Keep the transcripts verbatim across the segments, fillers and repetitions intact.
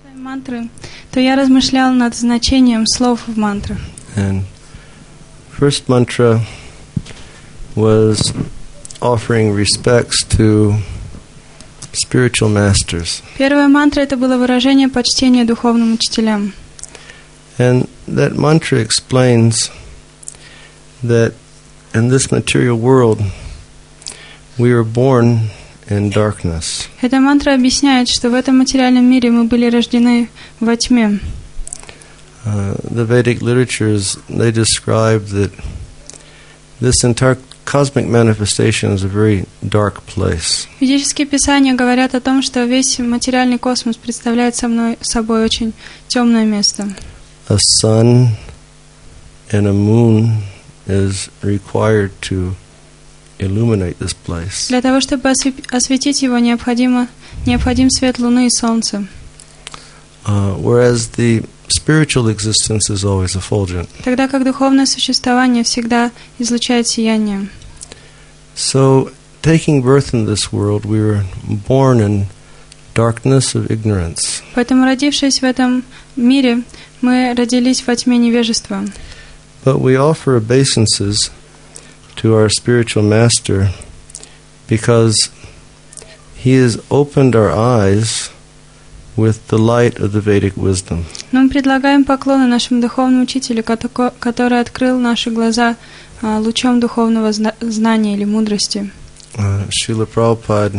мантры, то я размышлял над значением слов в мантрах. And first mantra was offering respects to spiritual masters. Первая мантра — это было выражение почтения духовным учителям. And that mantra explains that in this material world we are born in darkness. Эта мантра объясняет, что в этом материальном мире мы были рождены во тьме. Uh, the Vedic literatures, they describe that this entire cosmic manifestation is a very dark place. Ведические писания говорят о том, что весь материальный космос представляет собой, собой очень темное место. A sun and a moon is required to illuminate this place. Для того, чтобы осветить его, необходимо, необходим свет луны и солнца. Uh, whereas the spiritual existence is always effulgent. Тогда как духовное существование всегда излучает сияние. So, taking birth in this world, we were born in darkness of ignorance. Поэтому, родившись в этом мире, мы родились во тьме невежества. But we offer obeisances to our spiritual master because he has opened our eyes with the light of the Vedic wisdom. Но мы предлагаем поклоны нашему духовному учителю, который открыл наши глаза лучом духовного знания или мудрости. Uh, Srila Prabhupada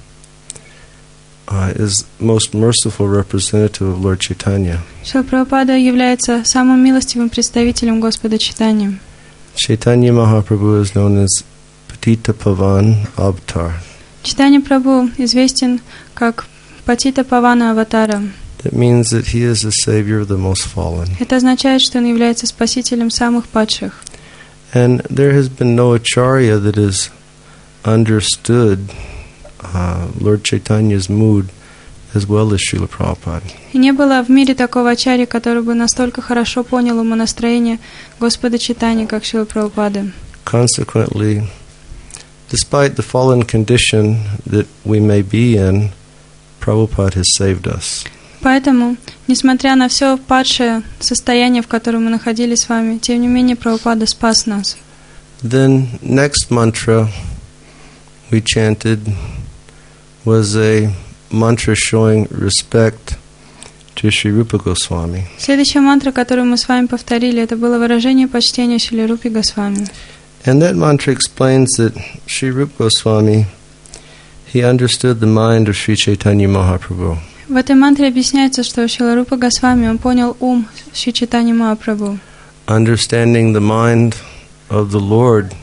uh, is most merciful representative of Lord Chaitanya. Шрила Прабхупада является самым милостивым представителем Господа Чайтаньи. Chaitanya Mahaprabhu is known as Patita Pavan Avatar. Чайтанья Прабху известен как Патита Павана Аватара. That means that he is the savior of the most fallen. Это означает, что он является спасителем самых падших. And there has been no acharya that has understood uh, Lord Chaitanya's mood as well as Srila Prabhupada. И не было в мире такого ачарьи, который бы настолько хорошо понял умонастроение Господа Чайтаньи, как Шрила Прабхупада. Consequently, despite the fallen condition that we may be in, Prabhupada has saved us. Поэтому, несмотря на все падшее состояние, в котором мы находились с вами, тем не менее Прабхупада спас нас. Then next mantra we chanted was a mantra showing respect to Sri Rupa Goswami. Следующая мантра, которую мы с вами повторили, это было выражение почтения Шриле Рупе Госвами. And that mantra explains that Sri Rupa Goswami, he understood the mind of Sri Chaitanya Mahaprabhu. В этой мантре объясняется, что Шрила Рупа Госвами, он понял ум Шри Чайтаньи Махапрабху. Understanding the mind of the Lord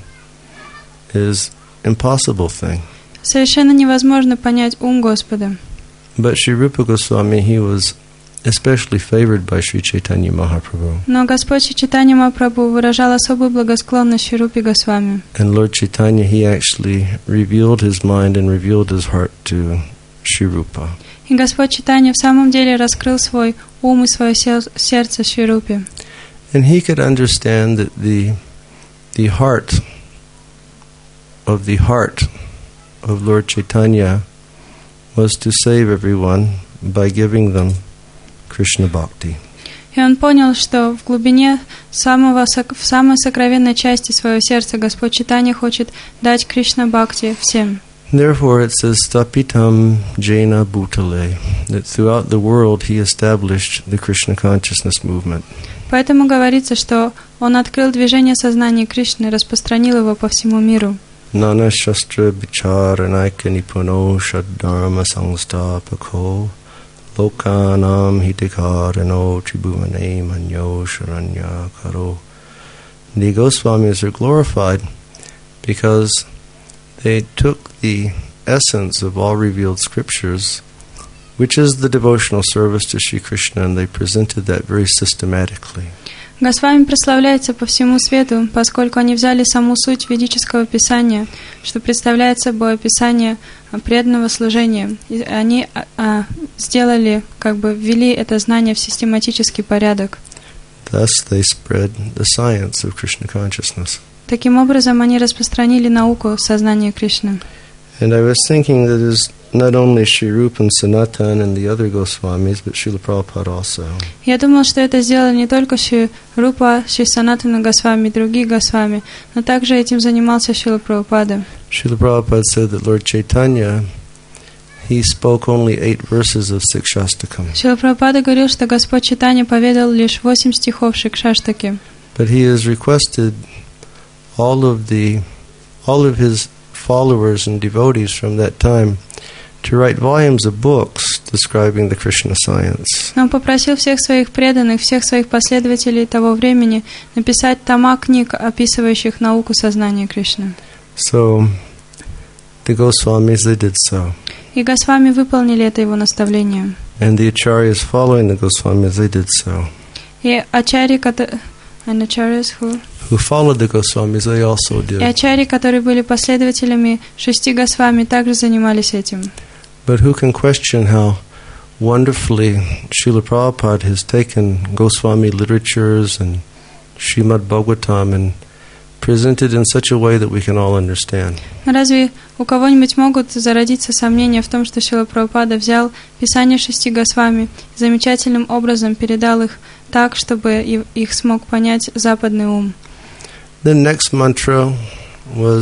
is impossible thing. Совершенно невозможно понять ум Господа. But Sri Rupa Goswami, he was especially favored by Sri Chaitanya Mahaprabhu. Но Господь Шри Чайтанья Махапрабху выражал особую благосклонность Шри Рупе Госвами. And Lord Chaitanya, he actually revealed his mind and revealed his heart to Sri Rupa. И Господь Чайтанья в самом деле раскрыл свой ум и свое сердце Шри Рупе. And he could understand that the the heart of the heart of Lord Chaitanya was to save everyone by giving them Krishna Bhakti. И он понял, что в глубине самого, в самой сокровенной части своего сердца Господь Чайтанья хочет дать Кришна Бхакти всем. Therefore it says Stapitam Jaina Bhutale, that throughout the world he established the Krishna consciousness movement. Поэтому говорится, что он открыл движение сознания Кришны, распространил его по всему миру. Nana Shastra Bicharanaika Nipuno Shaddharma Sangstapako Lokanam Hitikarano Tribhumane Manyo Sharanya Karo. The Goswamis are glorified because they took the essence of all revealed scriptures, which is the devotional service to Sri Krishna, and they presented that very systematically. Госвами прославляется по всему свету, поскольку они взяли саму суть ведического писания, что представляет собой описание преданного служения. И они а, сделали, как бы ввели это знание в систематический порядок. Thus they spread the science of Krishna consciousness. Таким образом, они распространили науку сознания Кришны. And I was thinking that as not only Sri Rupa and Sanatan and the other Goswamis, but Srila Prabhupada also. Я думал, что это сделали не только Шри Рупа, Шри Санатана Госвами, другие Госвами, но также этим занимался Шрила Прабхупада. Srila Prabhupada said that Lord Chaitanya, he spoke only eight verses of Sikshastakam. Шрила Прабхупада говорил, что Господь Чайтанья поведал лишь восемь стихов Шикшаштаки. But he has requested all of the, all of his followers and devotees from that time to write volumes of books describing the Krishna science. Он попросил всех своих преданных, всех своих последователей того времени написать тома книг, описывающих науку сознания Кришны. So, the Goswamis, they did so. И Госвами выполнили это его наставление. And the Acharyas following the Goswamis, they did so. И ачарьи, and acharyas who? Who followed the Goswamis, they also did. И ачарьи, которые были последователями шести Госвами, также занимались этим. But who can question how wonderfully Srila Prabhupada has taken Goswami literatures and Srimad Bhagavatam and presented in such a way that we can all understand. Разве у кого-нибудь могут зародиться сомнения в том, что Шрила Прабхупада взял Писание шести Госвами и замечательным образом передал их так, чтобы их смог понять западный ум? The next mantra was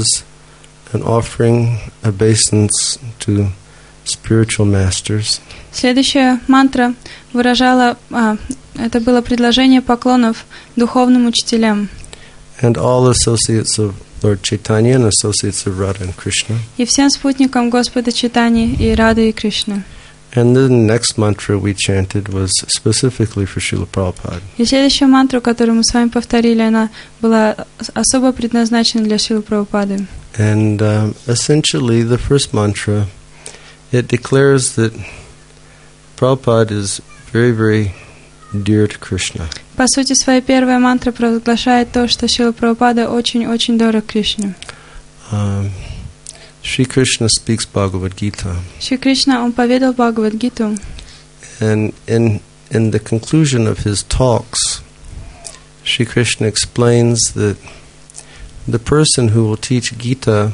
an offering obeisance to spiritual masters. Следующая мантра выражала, а, это было предложение поклонов духовным учителям. And all associates of Lord Chaitanya and associates of Radha and Krishna. И всем спутникам Господа Чайтаньи и Рады и Кришны. And then the next mantra we chanted was specifically for Srila Prabhupada. И следующая мантра, которую мы с вами повторили, она была особо предназначена для Шрилы Прабхупады. And um, essentially the first mantra, it declares that Prabhupada is very, very dear to Krishna. По сути, своя первая мантра провозглашает то, что Шрила Прабхупада очень-очень дорог Кришне. Um, Shri Krishna speaks Bhagavad Gita. Шри Кришна, он поведал Бхагавад-гиту. And in in the conclusion of his talks, Shri Krishna explains that the person who will teach Gita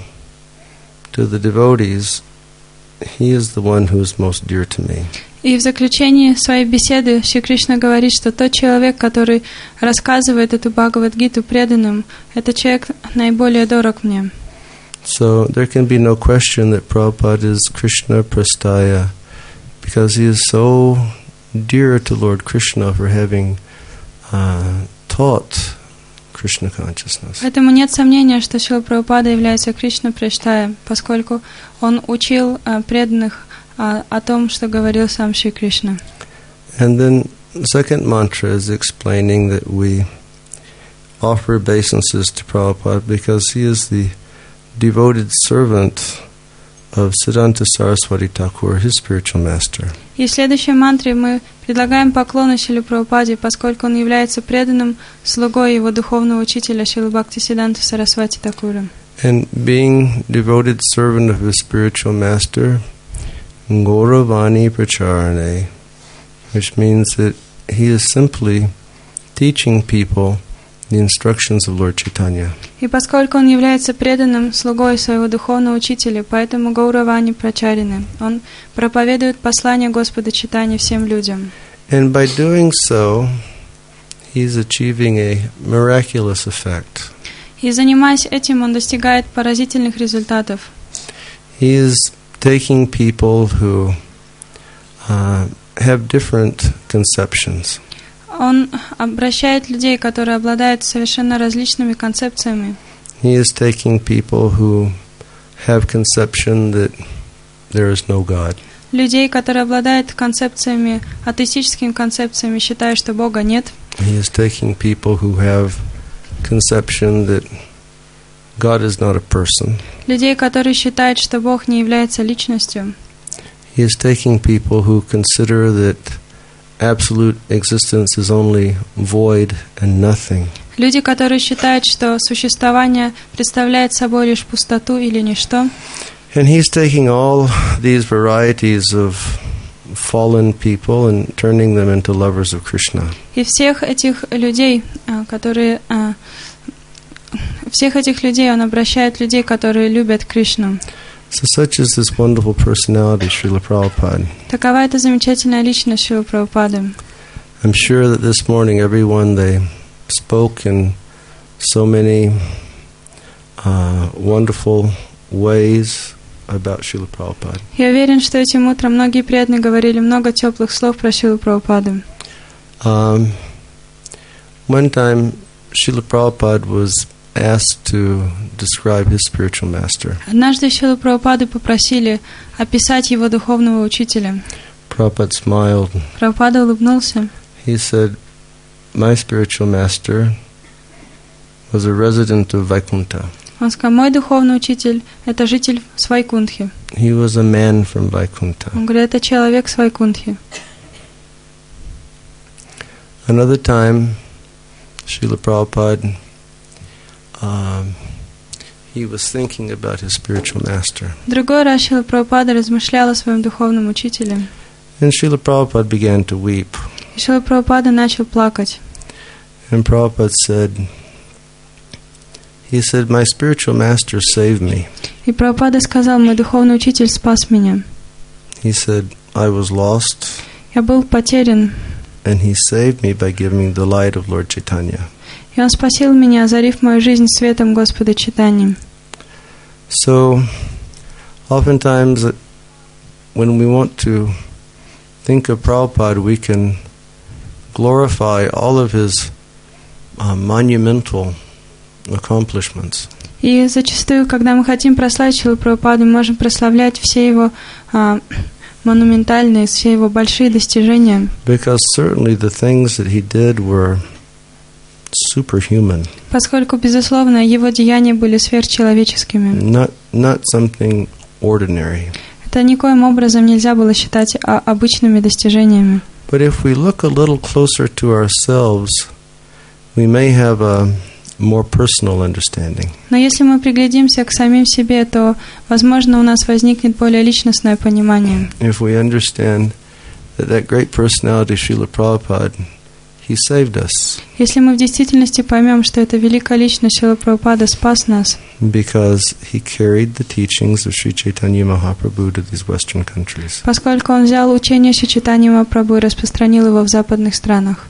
to the devotees, he is the one who is most dear to me. И в заключении своей беседы Шри Кришна говорит, что тот человек, который рассказывает эту Бхагавад-гиту преданным, этот человек наиболее дорог мне. So there can be no question that Prabhupada is Krishna Prastaya, because he is so dear to Lord Krishna for having uh, taught Krishna consciousness. Поэтому нет сомнения, что Шрила Прабхупада является Кришна Праштая, поскольку он учил uh, преданных uh, о том, что говорил сам Шри Кришна. And then the second mantra is explaining that we offer obeisances to Prabhupada because he is the devoted servant of Siddhanta Saraswati Thakur, his spiritual master. И в следующей мантре мы предлагаем поклоны Шриле Прабхупаде, поскольку он является преданным слугой его духовного учителя Шрилы Бхактисиддханта Сарасвати Thakura. And being devoted servant of his spiritual master, Gauravani Pracharane, which means that he is simply teaching people the instructions of Lord Chaitanya. И поскольку он является преданным слугой своего духовного учителя, поэтому Гауравани Прачарины, он проповедует послание Господа Чайтаньи всем людям. And by doing so, he's achieving a miraculous effect. И занимаясь этим, он достигает поразительных результатов. He is taking people who uh, have different conceptions. Он обращает людей, которые обладают совершенно различными концепциями. He is taking people who have conception that there is no God. Людей, которые обладают концепциями, атеистическими концепциями, считая, что Бога нет. He is taking people who have conception that God is not a person. Людей, которые считают, что Бог не является личностью. He is taking people who consider that absolute existence is only void and nothing. Люди, которые считают, что существование представляет собой лишь пустоту или ничто. And he's taking all these varieties of fallen people and turning them into lovers of Krishna. И всех этих людей, которые всех этих людей он обращает людей, которые любят Кришну. So such is this wonderful personality, Srila Prabhupada. Такова эта замечательная личность Шрилы Прабхупады. I'm sure that this morning everyone, they spoke in so many uh, wonderful ways about Srila Prabhupada. Я уверен, что этим утром многие преданные говорили много теплых слов про Шрилу Прабхупаду. Um, one time, Srila Prabhupada was asked to describe his spiritual master. Однажды Шрилу Прабхупаду попросили описать его духовного учителя. Prabhupada smiled. Прабхупада улыбнулся. He said, "My spiritual master was a resident of Vaikuntha. Он сказал, мой духовный учитель – это житель Свайкунтхи. He was a man from Vaikuntha." Он говорит, это человек Свайкунтхи. Another time, Srila Prabhupada, um, he was thinking about his spiritual master. Другой раз Шрила Прабхупада размышлял о своем духовном учителе. And Srila Prabhupada began to weep. И Шрила Прабхупада начал плакать. And Prabhupada said, he said, "My spiritual master saved me." И Прабхупада сказал, мой духовный учитель спас меня. He said, "I was lost, Я был потерян, and he saved me by giving me the light of Lord Chaitanya." и Он спасил меня, озарив мою жизнь светом Господа Чайтаньи. So, oftentimes, when we want to think of Prabhupada, we can glorify all of his uh, monumental accomplishments. И зачастую, когда мы хотим прославить Шрилу Прабхупаду, мы можем прославлять все его а, монументальные, все его большие достижения. Because certainly the things that he did were superhuman. Поскольку, безусловно, его деяния были сверхчеловеческими. Not, not something ordinary. Это никоим образом нельзя было считать а, обычными достижениями. But if we look a little closer to ourselves, we may have a more personal understanding. Но если мы приглядимся к самим себе, то, возможно, у нас возникнет более личностное понимание. If we understand that that great personality, Srila Prabhupada, he saved us. Если мы в действительности поймем, что эта великая личность Шрила Прабхупада спас нас, Because he carried the teachings of Sri Chaitanya Mahaprabhu to these Western countries. поскольку он взял учение Шри Чайтаньи Махапрабху и распространил его в западных странах.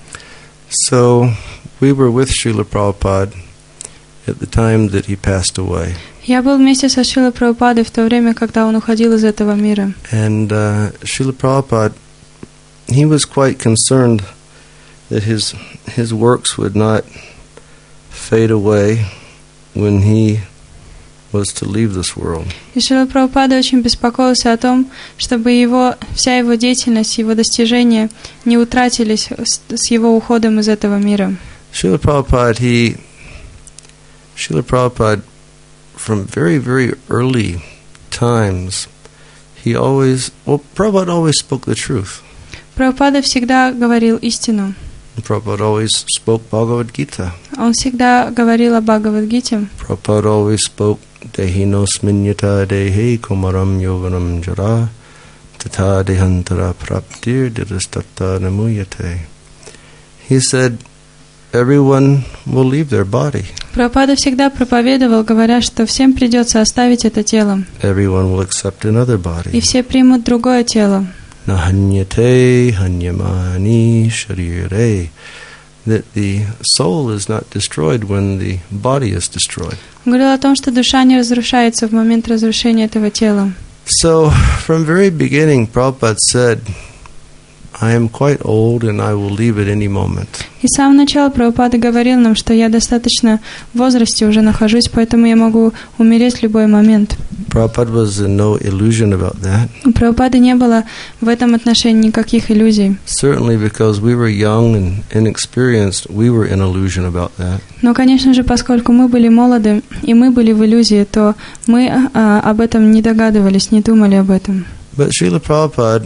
So we were with Srila Prabhupada at the time that he passed away. Я был вместе со Шрилой Прабхупадой в то время, когда он уходил из этого мира. And uh, Srila Prabhupada, he was quite concerned that his his works would not fade away when he was to leave this world. И Шрила Прабхупада очень беспокоился о том, чтобы его, вся его деятельность, его достижения не утратились с, с его уходом из этого мира. Srila Prabhupada, he, Srila Prabhupada, from very, very early times, he always, well, Prabhupada always spoke the truth. Прабхупада всегда говорил истину. Prabhupada always spoke Bhagavad Gita. Он всегда говорил о Бхагавад-гите. Prabhupada always spoke Dehinos minyata dehe kumaram yoganam jara tata dehantara praptir diristata namuyate. He said, everyone will leave their body. Прабхупада всегда проповедовал, говоря, что всем придется оставить это тело. Everyone will accept another body. И все примут другое тело. Nahanyate hanyamani sharire. That the soul is not destroyed when the body is destroyed. Он говорил о том, что душа не разрушается в момент разрушения этого тела. So, from very beginning, Prabhupada said, I am quite old and I will leave at any moment. И с самого начала Прабхупада говорил нам, что я достаточно в возрасте уже нахожусь, поэтому я могу умереть в любой момент. Prabhupada was in no illusion about that. У Прабхупады не было в этом отношении никаких иллюзий. Certainly because we were young and inexperienced, we were in illusion about that. Но, конечно же, поскольку мы были молоды и мы были в иллюзии, то мы а, об этом не догадывались, не думали об этом. But Srila Prabhupada,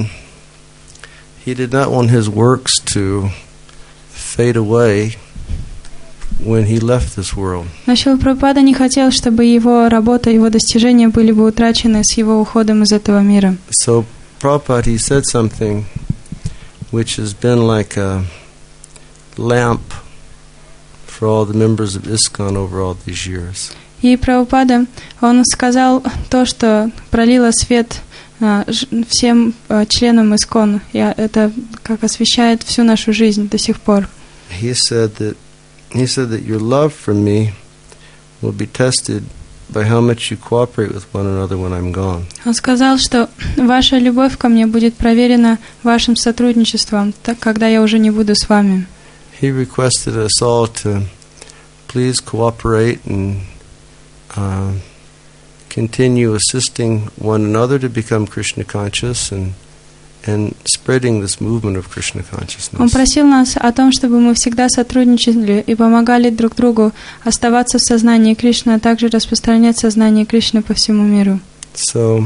he did not want his works to fade away when he left this world. Но Шрила Прабхупада не хотел, чтобы его работа, его достижения были бы утрачены с его уходом из этого мира. So Prabhupada, he said something which has been like a lamp for all the members of ISKCON over all these years. И Прабхупада, он сказал то, что пролило свет всем членам Искон, и это как освещает всю нашу жизнь до сих пор. He said that he said that your love for me will be tested by how much you cooperate with one another when I'm gone. Он сказал, что ваша любовь ко мне будет проверена вашим сотрудничеством, так когда я уже не буду с вами. He requested us all to please cooperate and uh, continue assisting one another to become Krishna conscious and and spreading this movement of Krishna consciousness. Он просил нас о том, чтобы мы всегда сотрудничали и помогали друг другу оставаться в сознании Кришны, а также распространять сознание Кришны по всему миру. So,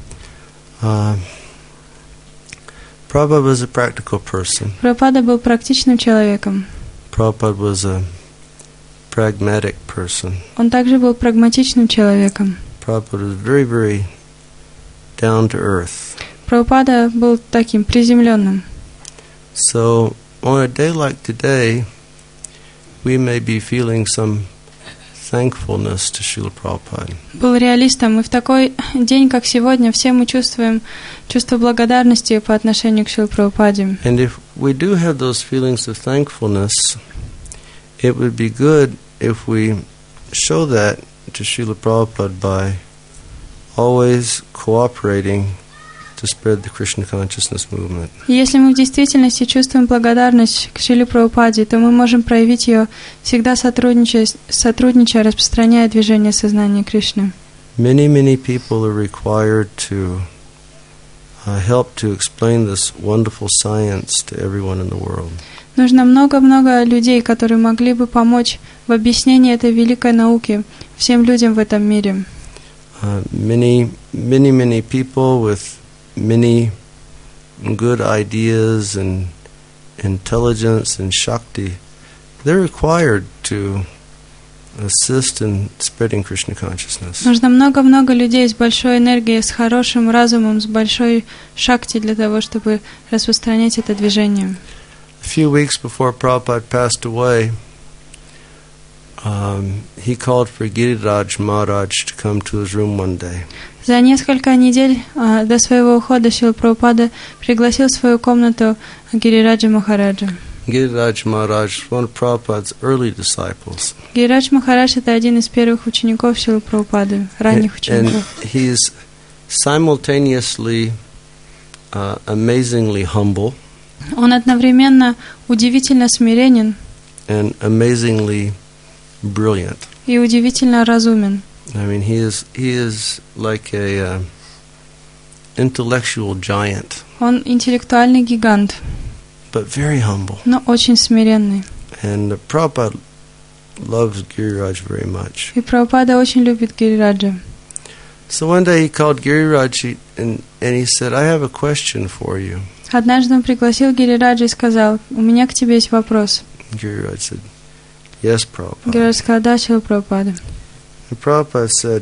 uh, Prabhupada was a practical person. Прабхупада был практичным человеком. Prabhupada was a pragmatic person. Он также был прагматичным человеком. Prabhupada was very, very down to earth. Прабхупада был таким приземленным. So, on a day like today, we may be feeling some thankfulness to Srila Prabhupada. Был реалистом, и в такой день, как сегодня, все мы чувствуем чувство благодарности по отношению к Шриле Прабхупаде. And if we do have those feelings of thankfulness, it would be good if we show that to Srila Prabhupada by always cooperating to spread the Krishna consciousness movement. Если мы в действительности чувствуем благодарность к Шриле Прабхупаде, то мы можем проявить ее, всегда сотрудничая, сотрудничая, распространяя движение сознания Кришны. Many, many people are required to uh, help to explain this wonderful science to everyone in the world. Нужно много-много людей, которые могли бы помочь в объяснении этой великой науки всем людям в этом мире. Uh, many, many, many people with many good ideas and intelligence and shakti, they're required to assist in spreading Krishna consciousness. Нужно много-много людей с большой энергией, с хорошим разумом, с большой шакти для того, чтобы распространять это движение. A few weeks before Prabhupada passed away, um, he called for Giriraj Maharaj to come to his room one day. За несколько недель а, до своего ухода Шрила Прабхупада пригласил в свою комнату Гирираджа Махараджа. Giriraj Maharaj was one of Prabhupada's early disciples. Гирираджа Махарадж — это один из первых учеников Шрилы Прабхупады, ранних учеников. And he's simultaneously uh, amazingly humble Он одновременно удивительно смиренен and amazingly brilliant. и удивительно разумен. I mean, he is he is like a uh, intellectual giant, Он интеллектуальный гигант, but very humble. но очень смиренный. And uh, Prabhupada loves Giriraj very much. И Прабхупада очень любит Гирираджа. So one day he called Giriraj he- and, and he said, I have a question for you. Однажды он пригласил Гирираджа и сказал: «У меня к тебе есть вопрос». Giriraj said, yes, Prabhupada. Гирирадж сказал: «Да, Шрила Прабхупада». And Prabhupada said,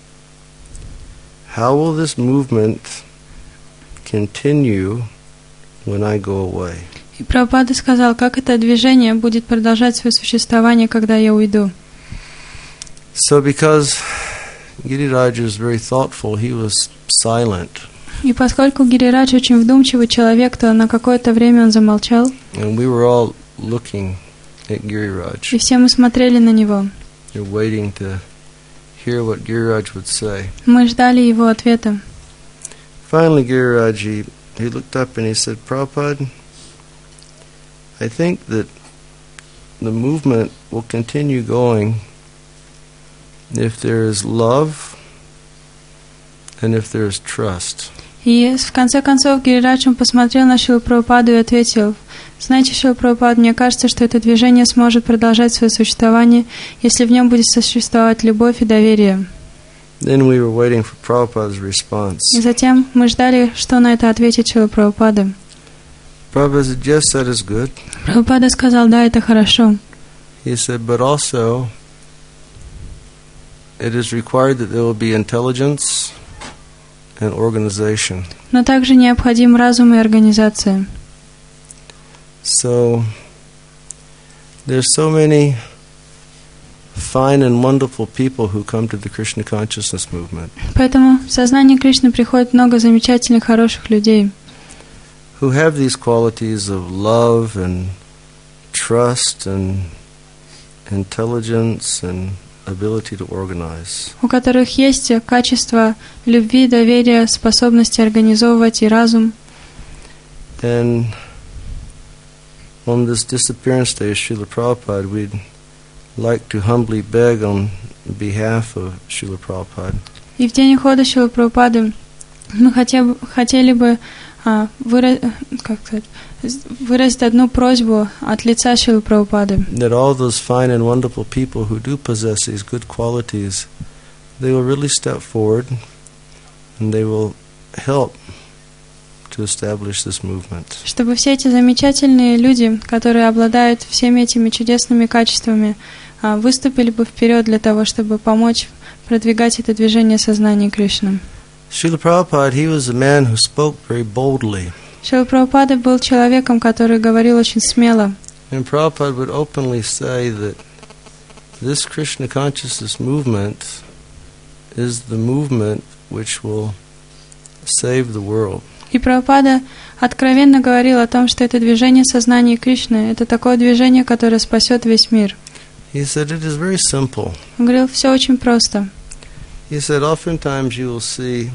how will this movement continue when I go away? И Прабхупада сказал: как это движение будет продолжать свое существование, когда я уйду. So because Giriraj was very thoughtful, he was silent. И поскольку Гирирадж очень вдумчивый человек, то на какое-то время он замолчал, And we were all looking at Giriraj. и все мы смотрели на него. You're waiting to hear what Giriraj would say. Мы ждали его ответа. Finally, Giriraj, he, he looked up and he said, Prabhupada, I think that the movement will continue going if there is love and if there is trust. И в конце концов Гирирадж он посмотрел на Шрилу Прабхупаду и ответил: знаете, Шрила Прабхупада, мне кажется, что это движение сможет продолжать свое существование, если в нем будет существовать любовь и доверие. Then we were waiting for Prabhupada's response. И затем мы ждали, что на это ответит Шрила Прабхупада. Prabhupada said, yes, that is good. Прабхупада сказал: да, это хорошо. He said, but also it is required that there will be intelligence and organization. Но также необходим разум и организация. So there's so many fine and wonderful people who come to the Krishna consciousness movement. Поэтому в сознание Кришны приходит много замечательных, хороших людей, who have these qualities of love and trust and intelligence and ability to organize. у которых есть качества любви, доверия, способности организовывать и разум. And on this disappearance day of Srila Prabhupada, we'd like to humbly beg on behalf of Srila Prabhupada. И в день ухода Шрилы Прабхупады мы хотя бы, хотели бы а, выра... как сказать, выразить одну просьбу от лица Шрилы Прабхупады. That all those fine and wonderful people who do possess these good qualities, they will really step forward and they will help to establish this movement. Чтобы все эти замечательные люди, которые обладают всеми этими чудесными качествами, выступили бы вперед для того, чтобы помочь продвигать это движение сознания Кришны. Srila Prabhupada, he was a man who spoke very boldly. Шрила Прабхупада был человеком, который говорил очень смело. And Prabhupada would openly say that this Krishna consciousness movement is the movement which will save the world. И Прабхупада откровенно говорил о том, что это движение сознания Кришны, это такое движение, которое спасет весь мир. He said it is very simple. Он говорил, все очень просто. He said oftentimes you will see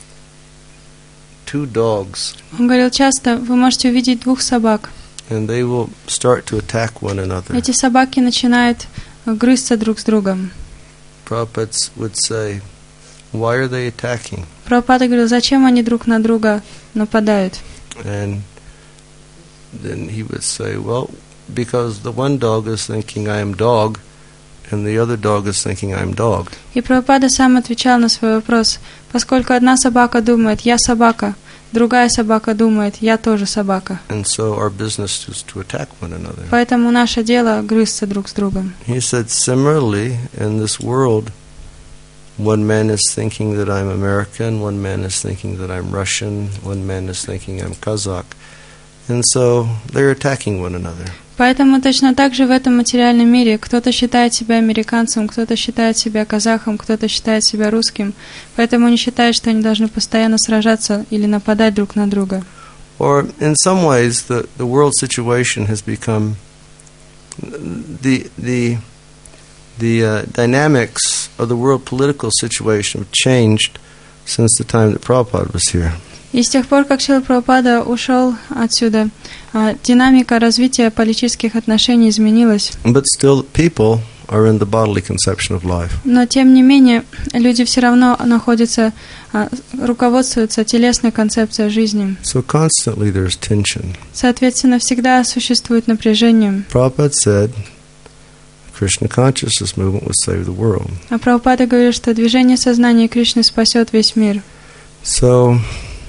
two dogs. Он говорил, часто вы можете увидеть двух собак. And they will start to attack one another. Эти собаки начинают грызться друг с другом. Prabhupada would say, why are they attacking? Прабхупада говорил, зачем они друг на друга нападают? And then he would say, well, because the one dog is thinking I am dog, and the other dog is thinking I am dog. И Прабхупада сам отвечал на свой вопрос, поскольку одна собака думает, я собака, другая собака думает, я тоже собака. And so our business is to attack one another. Поэтому наше дело грызться друг с другом. He said, similarly, in this world, one man is thinking that I'm American, one man is thinking that I'm Russian, one man is thinking I'm Kazakh. And so they're attacking one another. Поэтому точно так же в этом материальном мире кто-то считает себя американцем, кто-то считает себя казахом, кто-то считает себя русским. Поэтому они считают, что они должны постоянно сражаться или нападать друг на друга. Or in some ways, the, the world situation has become the the the uh, dynamics of the world political situation have changed since the time that Prabhupada was here. И с тех пор, как Шрила Прабхупада ушел отсюда, динамика развития политических отношений изменилась. But still, people are in the bodily conception of life. Но тем не менее, люди все равно находятся, руководствуются телесной концепцией жизни. So constantly there's tension. Соответственно, всегда существует напряжение. Prabhupada said, Krishna consciousness movement will save the world. А Прабхупада говорит, что движение сознания Кришны спасет весь мир. So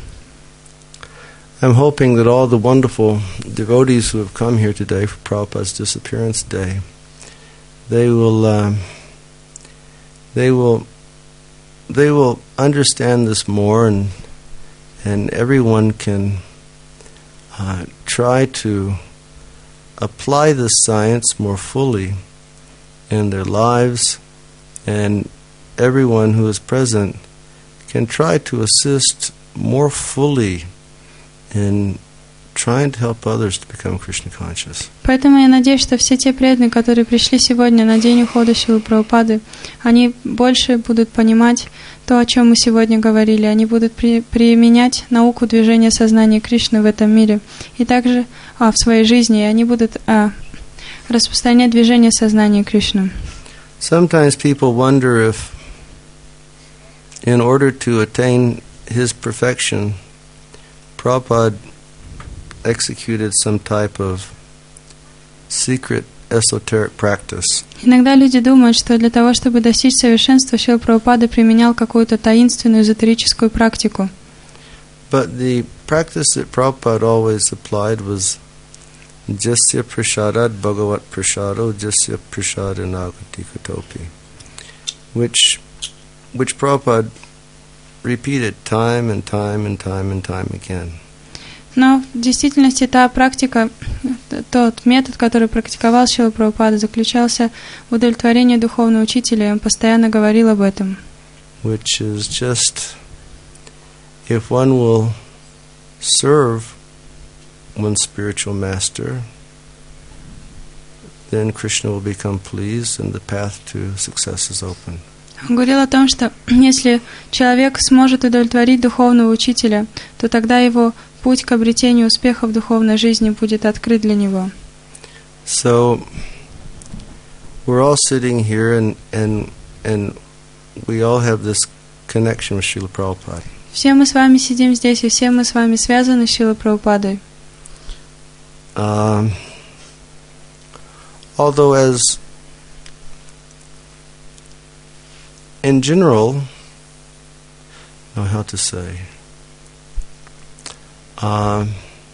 I'm hoping that all the wonderful devotees who have come here today for Prabhupada's disappearance day, they will, uh, they will, they will understand this more, and and everyone can uh, try to apply this science more fully in their lives, and everyone who is present can try to assist more fully in trying to help others to become Krishna conscious. Поэтому я надеюсь, что все те преданные, которые пришли сегодня на день ухода Шрилы Прабхупады, они больше будут понимать то, о чем мы сегодня говорили, они будут при, применять науку движения сознания Кришны в этом мире, и также а, в своей жизни, и они будут а, распространять движение сознания Кришны. Sometimes people wonder if, in order to attain his perfection, Prabhupada executed some type of secret esoteric practice. Иногда люди думают, что для того, чтобы достичь совершенства, Шрила Прабхупада применял какую-то таинственную эзотерическую практику. But the practice that Prabhupada always applied was Jasya Prashadat Bhagavat Prasado Jasya Prasadinagati Katopi, which which Prabhupada repeated time and time and time and time again. Но в действительности та практика, тот метод, который практиковал Шрила Прабхупада, заключался в удовлетворении духовного учителя, и он постоянно говорил об этом. Which is just, if one will serve one's spiritual master, then Krishna will become pleased and the path to success is open. Он говорил о том, что если человек сможет удовлетворить духовного учителя, то тогда его путь к обретению успеха в духовной жизни будет открыт для него. So we're all sitting here and and and we all have this connection with Srila Prabhupada. Все мы с вами сидим здесь, и все мы с вами связаны с Шрилой Прабхупадой. Um, although as in general, no, how to say, um,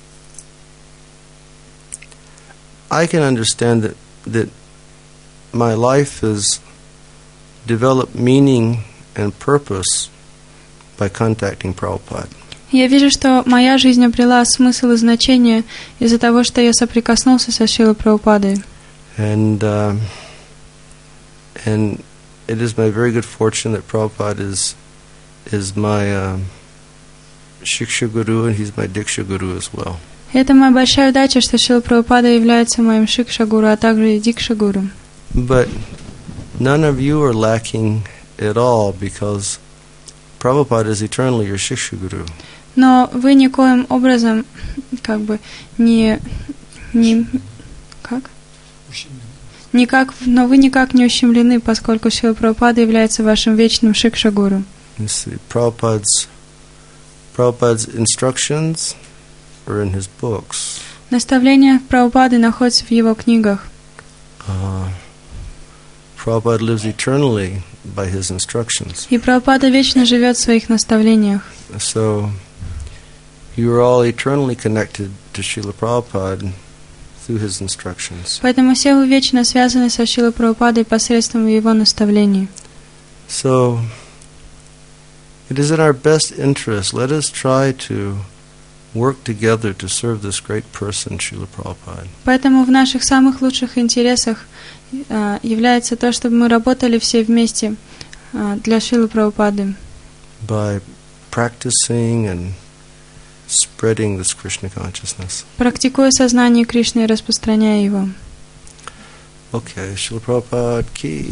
I can understand that that my life has developed meaning and purpose by contacting Prabhupada. Я вижу, что моя жизнь обрела смысл и значение из-за того, что я соприкоснулся со Шрилой Прабхупадой. And uh, and it is my very good fortune that Prabhupada is is my uh, Shiksha Guru, and he's my Diksha Guru as well. Это моя большая удача, что Шрила Прабхупада является моим Шикша Гуру, а также и Дикша Гуру. But none of you are lacking at all because Prabhupada is eternally your Shiksha Guru. Но вы никоим образом, как бы, не, не, как? Никак, но вы никак не ущемлены, поскольку Шрила Прабхупада является вашим вечным Шикша Гуру. You see, Prabhupada's Prabhupada's instructions are in his books. Наставления Прабхупады находятся в его книгах. Uh, Prabhupada lives eternally by his instructions. И Прабхупада вечно живет в своих наставлениях. So you are all eternally connected to Srila Prabhupada through his instructions. Поэтому все вы вечно связаны со Шрилой Прабхупадой посредством его наставлений. So it is in our best interest. Let us try to work together to serve this great person, Srila Prabhupada. Поэтому в наших самых лучших интересах uh, является то, чтобы мы работали все вместе uh, для Шрилы Прабхупады. By practicing and spreading this Krishna consciousness. Практикуя сознание Кришны и распространяя его. Okay, Srila Prabhupada ki.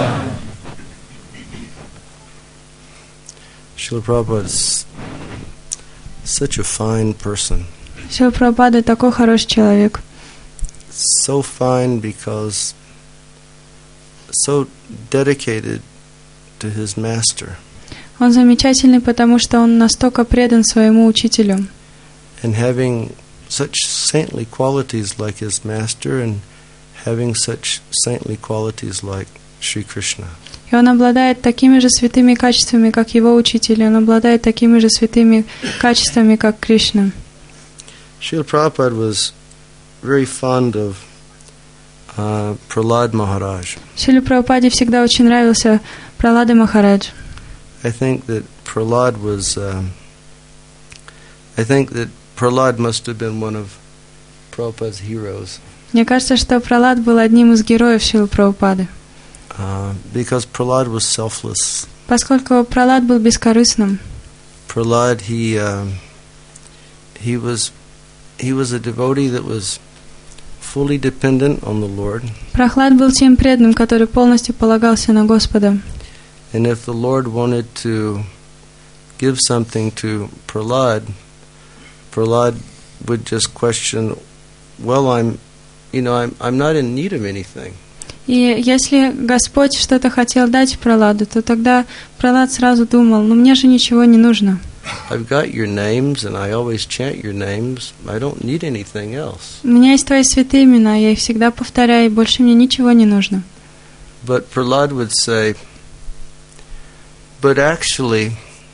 Srila Prabhupada is such a fine person. Шрила Прабхупада такой хороший человек. So fine because so dedicated to his master. Он замечательный, потому что он настолько предан своему учителю. And having such saintly qualities like his master and having such saintly qualities like Sri Krishna. И он обладает такими же святыми качествами, как его учитель, и он обладает такими же святыми качествами, как Кришна. Srila Prabhupada was very fond of uh, Prahlad Maharaj. Шриле Прабхупаде всегда очень нравился Пралада Махарадж. I think that Prahlad was. Um, I think that Prahlad must have been one of Prabhupada's heroes. Мне кажется, что Пралад был одним из героев Шрилы Прабхупады. Uh, because Prahlad was selfless. Поскольку Пралад был бескорыстным. Prahlad, he um, he was he was a devotee that was fully dependent on the Lord. Прахлад был тем преданным, который полностью полагался на Господа. And if the Lord wanted to give something to Prahlad, Prahlad would just question, well, I'm, you know, I'm, I'm not in need of anything. И если Господь что-то хотел дать Праладу, то тогда Пралад сразу думал, ну мне же ничего не нужно. I've got your names and I always chant your names. I don't need anything else. У меня есть твои святые имена, я их всегда повторяю, и больше мне ничего не нужно. But Prahlad would say, but actually,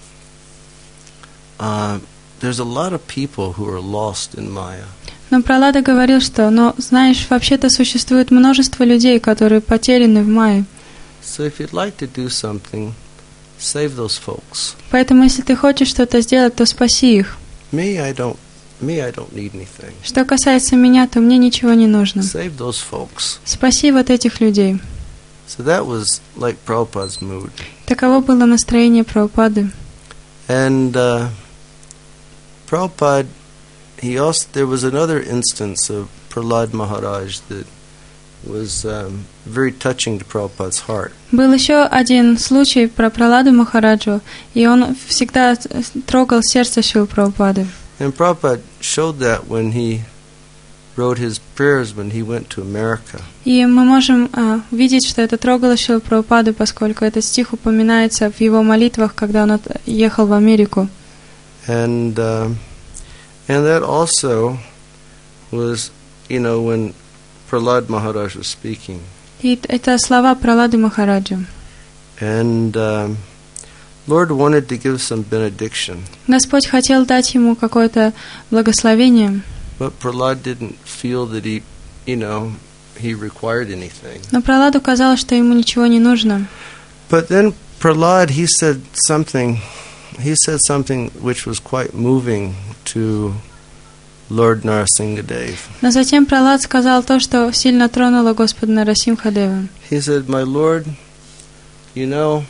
uh, there's a lot of people who are lost in Maya. Но Пралада говорил, что, но знаешь, вообще-то существует множество людей, которые потеряны в Майе. So if you'd like to do something, save those folks. Поэтому, если ты хочешь что-то сделать, то спаси их. Me, I don't, me, I don't need anything. Что касается меня, то мне ничего не нужно. Save those folks. Спаси вот этих людей. So that was like Prabhupada's mood. Таково было настроение Прабхупады. And uh, Prabhupada, he also, there was another instance of Prahlad Maharaj that was um, very touching to Prabhupada's heart. Был еще один случай про Прахладу Махараджу, и он всегда трогал сердце Шрилы Прабхупады. And Prabhupada showed that when he wrote his prayers when he went to America. И мы можем а, видеть, что это трогало Шрилу Прабхупаду, поскольку этот стих упоминается в его молитвах, когда он ехал в Америку. And uh, and that also was, you know, when Prahlad Maharaj was speaking. И это слова Прахлады Махараджа. And um, Lord wanted to give some benediction. Господь хотел дать ему какое-то благословение. But Prahlad didn't feel that he, you know, he required anything. Но Прахладу казалось, что ему ничего не нужно. But then Prahlad, he said something, he said something which was quite moving to Lord Narasimhadev. Но затем Прахлад сказал то, что сильно тронуло Господа Нарасимхадева. He said, "My Lord, you know,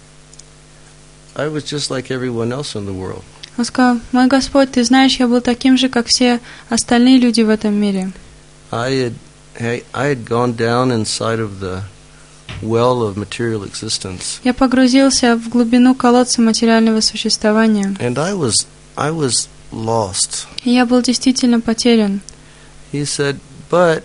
I was just like everyone else in the world." Он сказал: «Мой Господь, ты знаешь, я был таким же, как все остальные люди в этом мире. I had, I, I had gone down inside of the well of material existence. Я погрузился в глубину колодца материального существования. And I was, I was lost." И я был действительно потерян. He said, "But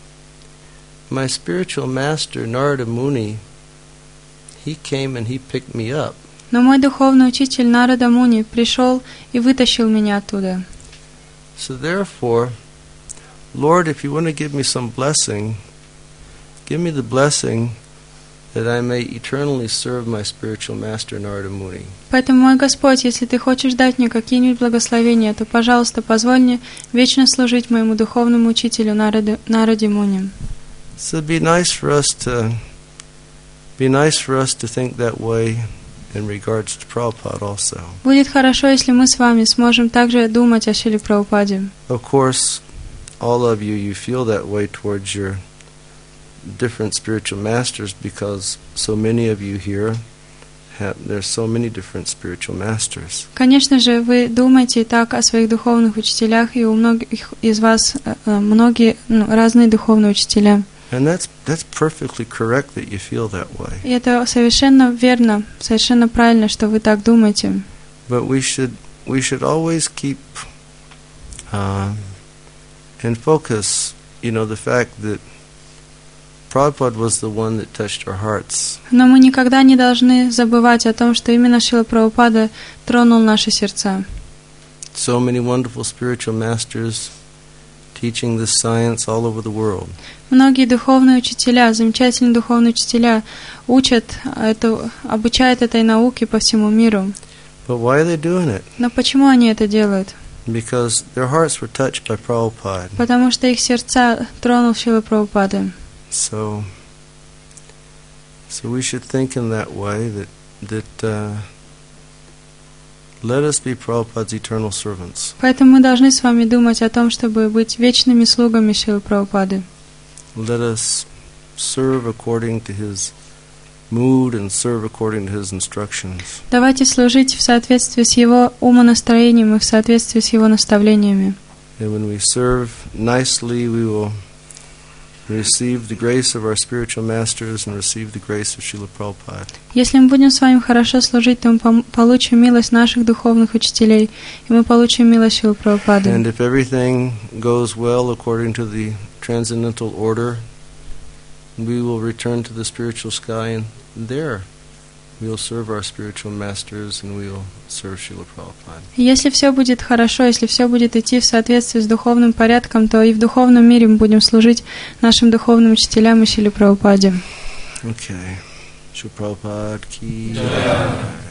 my spiritual master Narada Muni, he came and he picked me up." Но мой духовный учитель Нарада Муни пришел и вытащил меня оттуда. So therefore, Lord, if you want to give me some blessing, give me the blessing that I may eternally serve my spiritual master Narada Muni. Поэтому, мой Господь, если ты хочешь дать мне какие-нибудь благословения, то, пожалуйста, позволь мне вечно служить моему духовному учителю Нараде, Нараде Муни. So it'd be nice for us to be nice for us to think that way in regards to Prabhupada also. Будет хорошо, если мы с вами сможем также думать о Шриле Прабхупаде. Of course, all of you, you feel that way towards your different spiritual masters because so many of you here have, there's so many different spiritual masters. Конечно же, вы думаете так о своих духовных учителях, и у многих из вас многие ну, разные духовные учителя. And that's that's perfectly correct that you feel that way. И это совершенно верно, совершенно правильно, что вы так думаете. But we should we should always keep uh, in focus, you know, the fact that Prabhupada was the one that touched our hearts. Но мы никогда не должны забывать о том, что именно Шрила Прабхупада тронул наши сердца. So many wonderful spiritual masters teaching this science all over the world. Многие духовные учителя, замечательные духовные учителя учат это, обучают этой науке по всему миру. But why are they doing it? Но почему они это делают? Because their hearts were touched by Prabhupada. Потому что их сердца тронул Шрила Прабхупада. So, so we should think in that way that that uh, let us be Prabhupada's eternal servants. Поэтому мы должны с вами думать о том, чтобы быть вечными слугами Шрилы Прабхупады. Let us serve according to his mood and serve according to his instructions. Давайте служить в соответствии с его умонастроением и в соответствии с его наставлениями. And when we serve nicely, we will receive the grace of our spiritual masters and receive the grace of Srila Prabhupada. Если мы будем с вами хорошо служить, то мы получим милость наших духовных учителей, и мы получим милость Шрилы Прабхупады. And if everything goes well according to the transcendental order, we will return to the spiritual sky, and there we will serve our spiritual masters and we will serve Srila Prabhupada. Если все будет хорошо, если все будет идти в соответствии с духовным порядком, то и в духовном мире мы будем служить нашим духовным учителям и Шриле Прабхупаде. Okay. Srila Prabhupada ki jai.